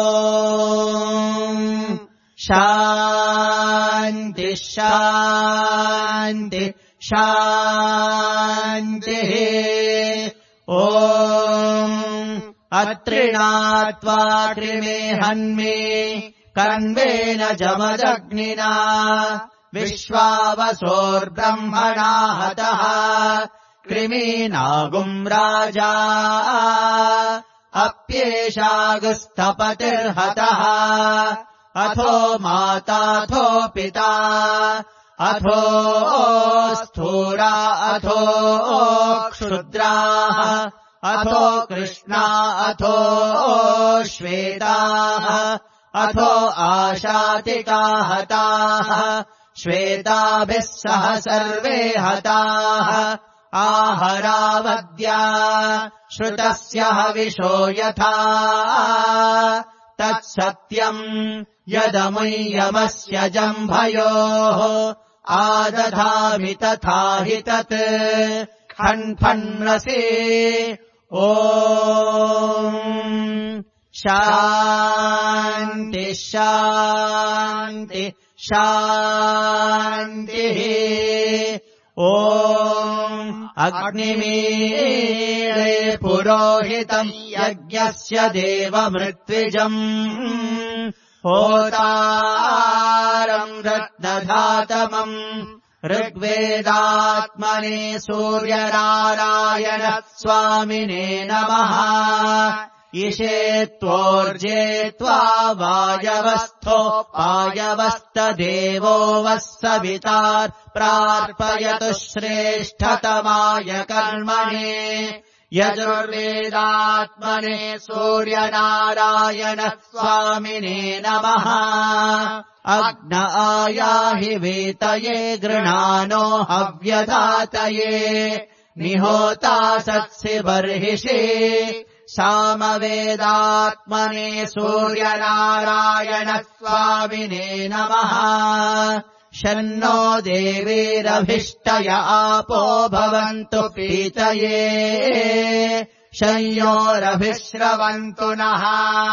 शान्ति शान्ति शान्तिः ॐ अत्रिणात्वा त्रिमे हन्मे कण्वेन जमदग्निना विश्वावसोर्ब्रह्मणा हतः कृमीनागुम् राजा अप्येषागुस्थपतिर्हतः अथो माताथो पिता अथो स्थूरा अथो क्षुद्राः अथो कृष्णा अथो श्वेताः अथो आशातिका हताः श्वेताभिः सह सर्वे हताः आहरावद्या श्रुतस्य हविषो यथा तत्सत्यम् यदमुय्यमस्य जम्भयोः आदधामि तथा हि तत् खण्फन्नसि ॐ शान्ति शान्ति शान्तिः ॐ अग्निमीळे पुरोहितम् यज्ञस्य देवमृत्विजम् होतारम् रत्नधातमम् ऋग्वेदात्मने सूर्यनारायण स्वामिने नमः ईशे त्वोर्जे त्वा वायवस्थो वायवस्तदेवो वः सवितार् प्रार्पयतु श्रेष्ठतमाय कर्मणे यजुर्वेदात्मने सूर्यनारायण स्वामिने नमः अग्न आयाहि वीतये गृणानो हव्यधातये निहोता सत्सि बर्हिषि सामवेदात्मने सूर्यनारायण स्वामिने नमः शन्नो देवीरभिष्टय आपो भवन्तु पीतये शंयोरभिश्रवन्तु नः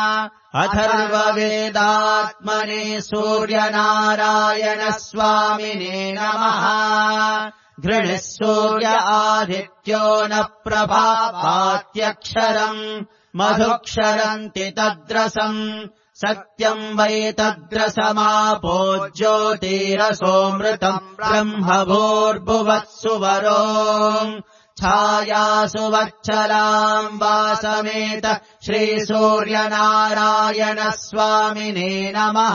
अथर्ववेदात्मने सूर्यनारायण स्वामिने नमः गृणिः सूर्य आदित्यो न प्रभावात्यक्षरम् मधुक्षरन्ति तद्रसम् सत्यम् वै तद्रसमापो ज्योतिरसोऽमृतम् ब्रह्मभूर्भुवत्सु वरो छायासु वच्छलाम् वासमेत श्रीसूर्यनारायण स्वामिने नमः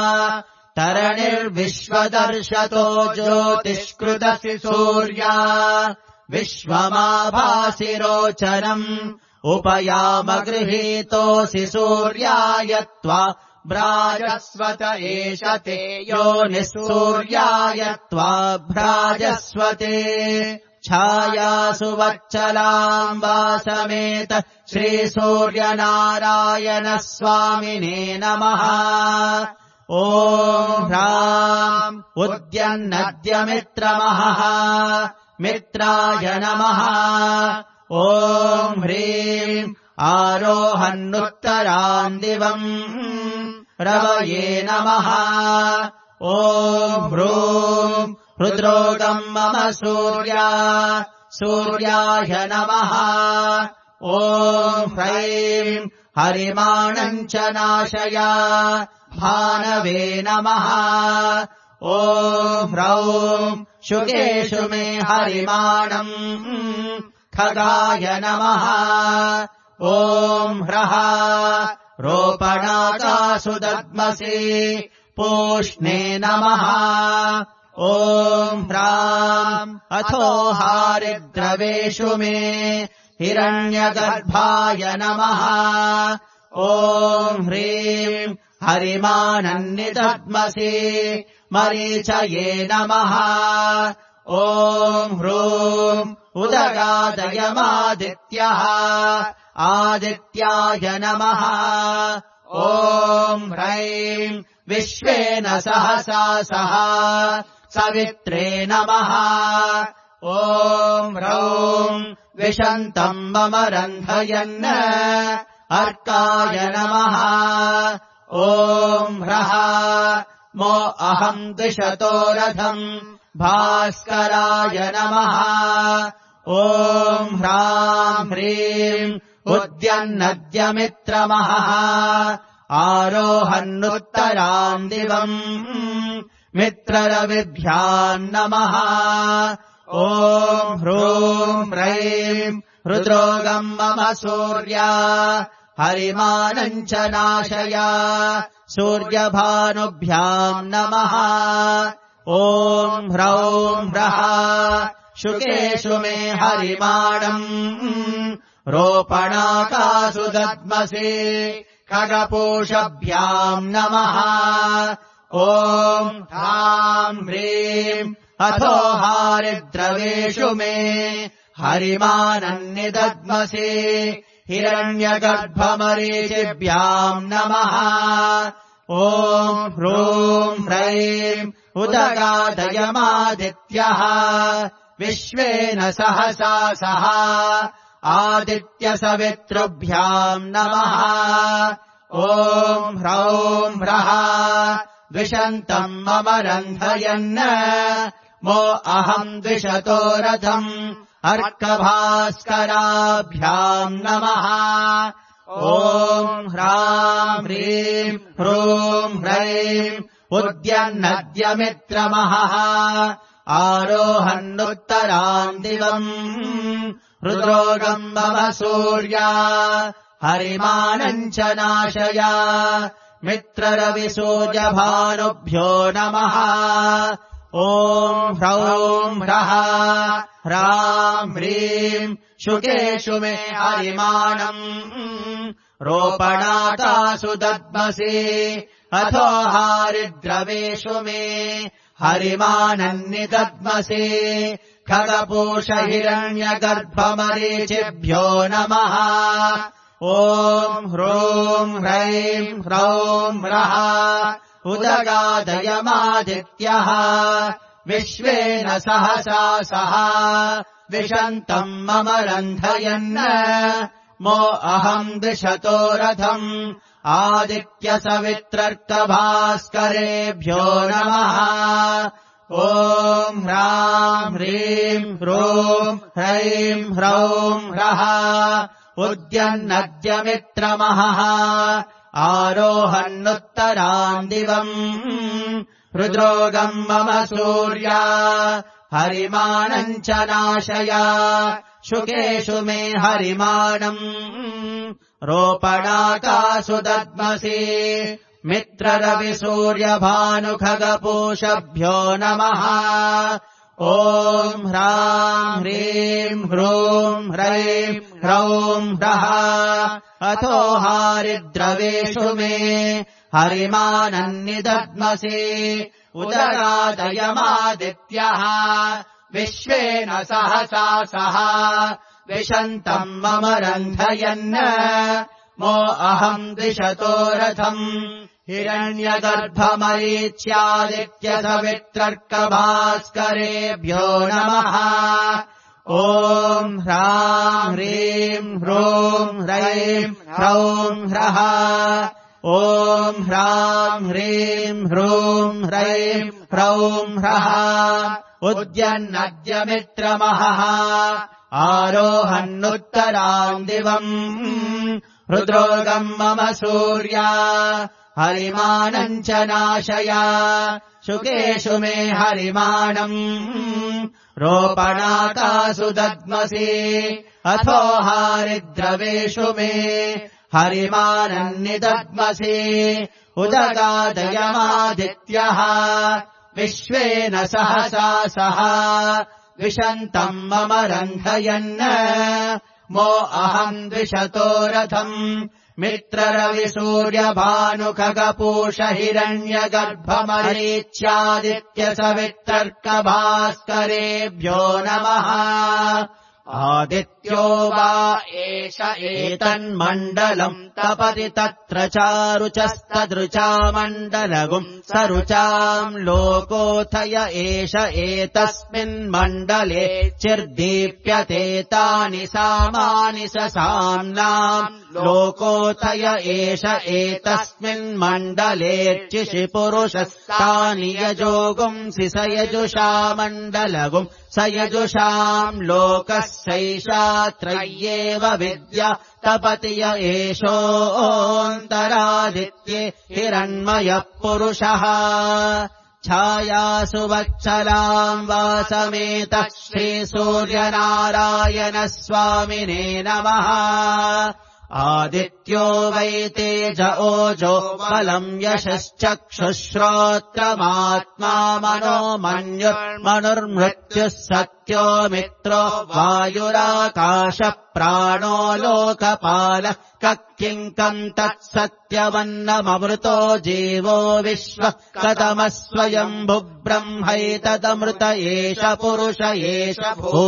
तरणिर्विश्वदर्शतो ज्योतिष्कृतसि सूर्या विश्वमाभासि रोचनम् उपयामगृहीतोऽसि सूर्याय त्वा भ्राजस्वत एष ते योनिः सूर्याय त्वा भ्राजस्वते छायासु वच्छलाम् वासमेत श्रीसूर्यनारायण स्वामिने नमः ॐ ह्राम् उद्यन्नद्यमित्रमहः मित्राय नमः ॐ ह्रीम् आरोहन्नुत्तरान् दिवम् रवये नमः ॐ ह्रूम् हृद्रोगम् मम सूर्या सूर्याय नमः ॐ ह्रैम् हरिमाणम् च नाशय भानवे नमः ॐ ह्रौम् शुकेषु मे हरिमाणम् खगाय नमः ॐ ह्रः रोपणाकासु दद्मसि पूष्णे नमः ॐ ह्राम् अथो हारिद्रवेषु मे हिरण्यगर्भाय नमः ॐ ह्रीम् हरिमानन्निदद्मसि मरीचये नमः ॐ ह्रूम् उदगादयमादित्यः आदित्याय नमः ॐ ह्रैम् विश्वेन सहसा सह सवित्रे नमः ॐ ह्रौम् विशन्तम् मम रन्धयन् अर्काय नमः ॐ ह्रः मो अहम् द्विषतो रथम् भास्कराय नमः ॐ ह्राम् ह्रीम् उद्यन्नद्यमित्रमहः आरोहन्नुत्तराम् दिवम् मित्ररविभ्याम् नमः ॐ ह्रूम् ह्रैम् हृद्रोगम् मम सूर्या हरिमानम् च नाशय सूर्यभानुभ्याम् नमः ॐ ह्रौम् ह्रः शुकेषु मे हरिमाणम् रोपणाकासु दद्मसि खगपूषभ्याम् नमः ॐ ह्राम् ह्रीम् अथो हारिद्रवेषु मे हरिमानन्निदद्मसि हिरण्यगर्भमरीचिभ्याम् नमः ॐ ह्रूम् ह्रैम् उदगादयमादित्यः विश्वेन सहसा सह आदित्यसवितृभ्याम् नमः ॐ ह्रौम् ह्रः द्विषन्तम् मम रन्धयन् मो अहम् द्विषतो रथम् अर्कभास्कराभ्याम् नमः। ॐ ह्रां ह्रीं ह्रूं ह्रैं उद्यन्नद्यमित्रमहः आरोहन्नुत्तराम् दिवम् रुद्रोगम् मम सूर्या हरिमानम् च नाशय मित्ररविसूर्यभानुभ्यो नमः। ॐ ह्रौं ह्रः ह्रां ह्रीं शुकेषु मे हरिमाणम् रोपणातासु दद्मसि अथो हारिद्रवेषु मे हरिमानम् निदद्मसि खगपूष हिरण्यगर्भमरीचिभ्यो नमः। ॐ ह्रूं ह्रैं ह्रौं ह्रः उदगादयमादित्यः विश्वेन सहसा सह विशन्तम् मम रन्धयन् मो अहम् द्विषतो रथम् आदित्यसवित्रर्कभास्करेभ्यो नमः। ॐ ह्रां ह्रीं ह्रूं ह्रैं ह्रौं ह्रः उद्यन्नद्यमित्रमहः आरोहन्नुत्तराम् दिवम् रुद्रोगम् मम सूर्या हरिमानम् च नाशय शुकेषु मे हरिमाणम् रोपणाकासु दद्मसि मित्ररविसूर्यभानुखगपूषभ्यो नमः। ॐ ह्रां ह्रीं ह्रूं ह्रैं ह्रौं ह्रः अथो हारिद्रवेषु मे हरिमानम् निदद्मसि उदगादयमादित्यः विश्वेन सहसा सह विशन्तम् मम रन्धयन् मो अहम् द्विषतो रथम् हिरण्यगर्भमरीच्यादित्यसवित्रर्कभास्करेभ्यो नमः। ॐ ह्रां ह्रीं ह्रूं ह्रैं ह्रौं ह्रः ॐ ह्रां ह्रीं ह्रूं ह्रैं ह्रौं ह्रः उद्यन्नद्यमित्रमहः आरोहन्नुत्तराम् दिवम् रुद्रोगम् मम सूर्या हरिमानम् च नाशय शुकेषु मे हरिमाणम् रोपणाकासु दद्मसि अथो हारिद्रवेषु मे हरिमानम् निदद्मसि उदगादयमादित्यः विश्वेन सहसा सह विशन्तम् मम रन्धयन् मो अहम् द्विषतो रथम् मित्ररविसूर्यभानुखगपूष हिरण्यगर्भमरीच्यादित्यसवित्रर्कभास्करेभ्यो नमः। आदित्यो वा एष एतन्मण्डलम् तपति तत्र चारुचस्तदृचामण्डलगुम् सरुचाम् लोकोऽथय एष एतस्मिन्मण्डले चिर्दीप्यते तानि सामानि ससाम्नाम् लोकोऽथय एष एतस्मिन्मण्डलेऽर्चिषि पुरुषस्तानि यजोगुंसि स यजुषामण्डलगुम् स यजुषाम् लोकस्यैषा त्रय्येव विद्या तपति य एषोऽन्तरादित्ये हिरण्मयः पुरुषः। छायासु वत्सलाम् वासमेतः श्रीसूर्यनारायणस्वामिने नमः। आदित्यो वै तेज ओजो बलम् यशश्चक्षुश्रोत्रमात्मा मनो मन्युर्मनुर्मृत्युः सत्यो मित्रो वायुराकाश प्राणो लोकपालः कक्किङ्कम् तत्सत्यवन्नममृतो जीवो विश्वः कतमः स्वयम्भुब्रह्मैतदमृत एष पुरुष एष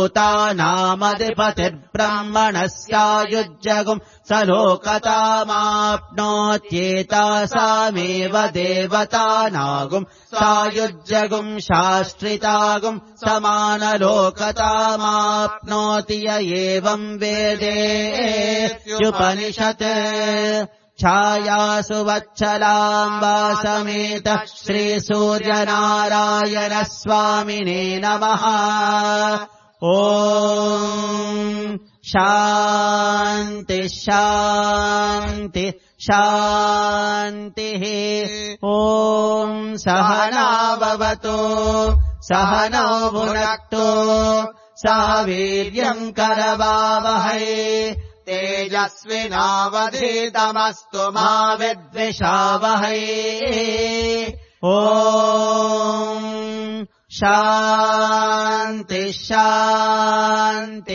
भूतानामधिपतिर्ब्रह्मणस्यायुज्यगुम् स लोकतामाप्नोत्येतासामेव देवतानागुम् सायुज्यगुम् शास्त्रितागुम् समानलोकतामाप्नोति य एवम् वेदेत्युपनिषत्। छायासु वत्सलाम् वासमेतः श्रीसूर्यनारायणस्वामिने नमः। ॐ शान्ति शान्ति शान्तिः ॐ सहना भवतु सहनौ भुनक्तु सह वीर्यम् करवावहै तेजस्विनावधीतमस्तु मा विद्विषावहै ॐ शान्ति शान्ति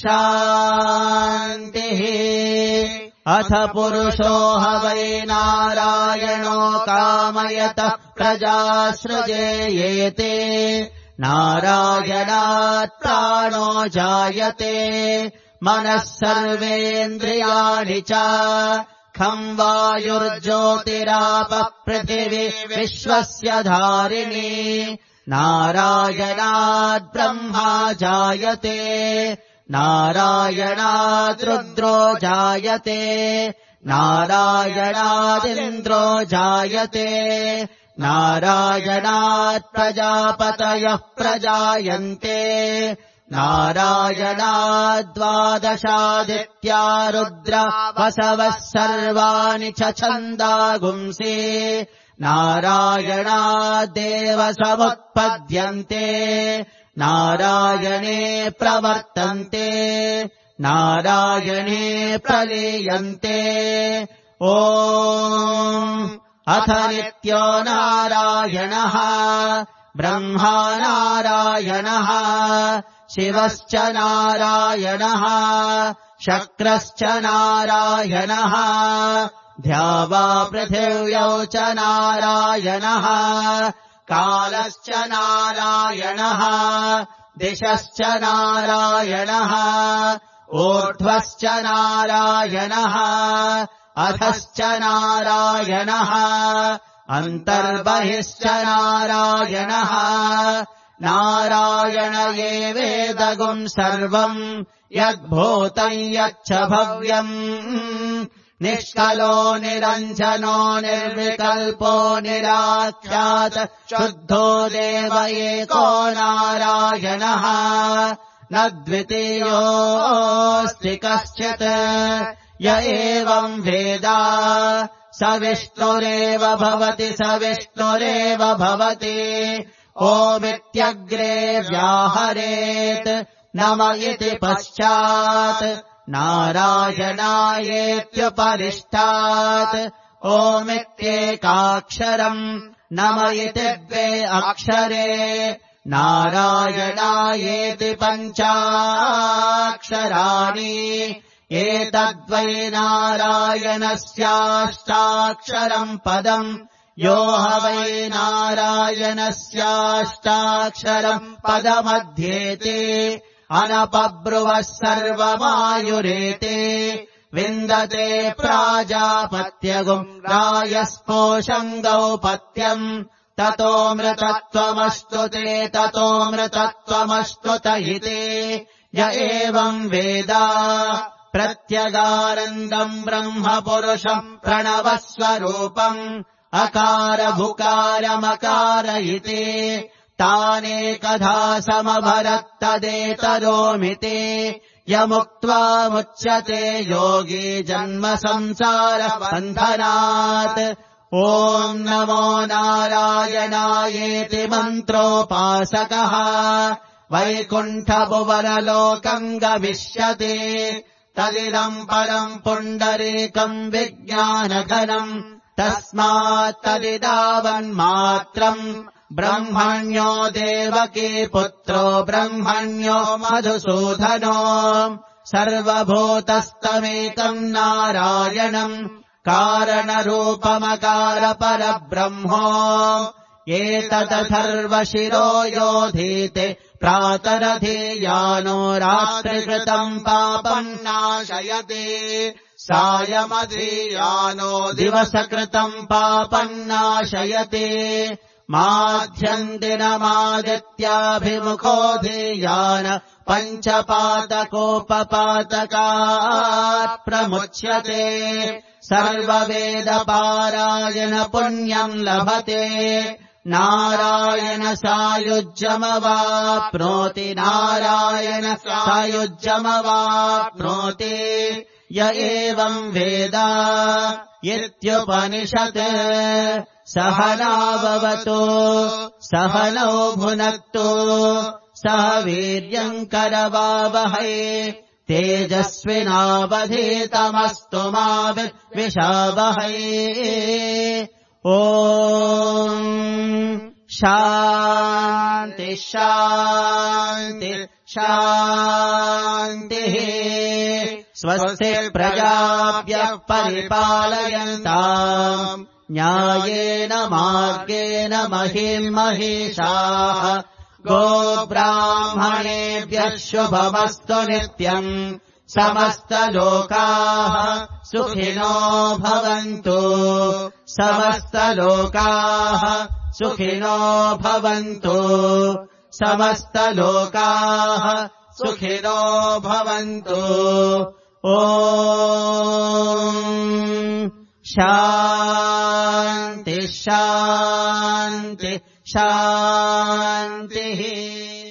शान्तिः अथ पुरुषो ह वै नारायणो कामयतः प्रजासृजेयेते नारायणात् प्राणो जायते मनः सर्वेन्द्रियाणि च खं वायुर्ज्योतिरापः पृथिवी विश्वस्य धारिणी नारायणात् ब्रह्मा जायते नारायणात् रुद्रो जायते नारायणादिन्द्रो जायते नारायणात् प्रजापतयः प्रजायन्ते नारायणात् द्वादशादित्या रुद्र वसवः सर्वाणि च छन्दागुंसि नारायणादेव समुत्पद्यन्ते नारायणे प्रवर्तन्ते नारायणे प्रलीयन्ते ॐ अथ नित्यो नारायणः ब्रह्मा नारायणः शिवश्च नारायणः शक्रश्च नारायणः ध्यावा पृथिव्यौ च नारायणः कालश्च नारायणः दिशश्च नारायणः ऊर्ध्वश्च नारायणः अधश्च नारायणः अन्तर्बहिश्च नारायणः नारायण एवेदगुम् सर्वम् यद्भूतम् यच्च भव्यम् निष्कलो निरञ्जनो निर्विकल्पो निराख्यात शुद्धो देव एको नारायणः न द्वितीयोऽस्ति कश्चित् य एवम् वेद स विष्णुरेव भवति स विष्णुरेव भवति ओमित्यग्रे व्याहरेत् नम इति पश्चात् नारायणायेत्युपरिष्टात् ओमित्येकाक्षरम् नम इति द्वे अक्षरे नारायणायेति पञ्चाक्षराणि एतद्वै नारायणस्याष्टाक्षरम् पदम् यो ह वै नारायणस्याष्टाक्षरम् पदमध्येते अनपब्रुवः सर्वमायुरेते विन्दते प्राजापत्यगुम् रायस्पोषम् गौपत्यम् ततोऽमृतत्वमस्तु ते ततोऽमृतत्वमस्तु त इति य एवम् वेद प्रत्यगानन्दम् ब्रह्म पुरुषम् प्रणवस्वरूपम् अकारभुकारमकार इति तानेकधा समभरत्तदेतरोमिति यमुक्त्वा मुच्यते योगी जन्म संसार बन्धनात् ॐ नमो नारायणायेति मन्त्रोपासकः वैकुण्ठभुवनलोकम् गमिष्यति तदिदम् परम् पुण्डरीकम् विज्ञानघनम् तस्मात् तदिदावन्मात्रम् ब्रह्मण्यो देवकी पुत्रो ब्रह्मण्यो मधुसूदनो सर्वभूतस्तमेकम् नारायणम् कारणरूपमकार परब्रह्मो एतदथर्वशिरो योधीते प्रातरधीयानो रात्रिकृतम् पापम् नाशयति सायमधीयानो दिवसकृतम् पापम् नाशयति माध्यन्दिनमादित्याभिमुखो धीयान पञ्चपातकोपपातकात् प्रमुच्यते सर्ववेदपारायण पुण्यम् लभते नारायण सायुज्यमवाप्नोति नारायण सायुज्यमवाप्नोति य एवम् वेद इत्युपनिषत् सहनाववतु सहनौ भुनक्तु सह वीर्यम् करवावहै तेजस्विनावधीतमस्तु मा विद्विषावहै ॐ शान्ति शान्ति शान्तिः स्वस्ति प्रजाभ्यः परिपालयन्ताम् न्यायेन मार्गेण महीम् महिषाः गोब्राह्मणेभ्यः शुभमस्तु नित्यम् समस्तलोकाः सुखिनो भवन्तु समस्तलोकाः सुखिनो भवन्तु समस्तलोकाः सुखिनो भवन्तु ॐ शान्ति शान्ति शान्तिः